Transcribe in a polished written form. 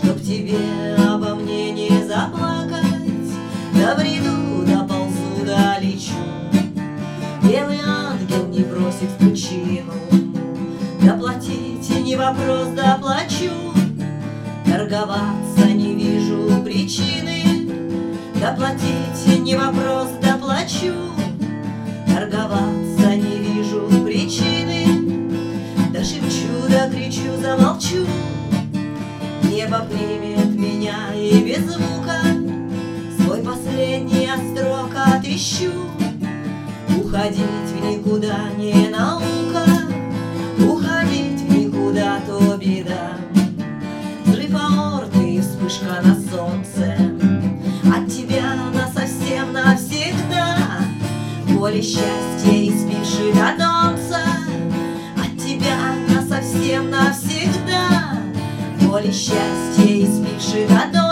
Чтоб тебе обо мне не заплакать, да бреду, да ползу, да лечу. Белый ангел не бросит в пучину, доплатить не вопрос, доплачу. Торговаться не вижу причины, доплатить не вопрос, доплачу. Торговаться не вижу причины, да шепчу, да кричу, замолчу. Небо примет меня и без звука свой последний острог отыщу. Уходить в никуда не наука, уходить в никуда то беда. Взрыв аорты и вспышка на солнце, от тебя насовсем навсегда. Поле счастья и спивший до донца, от тебя насовсем навсегда. Поле счастья и спивший до донца.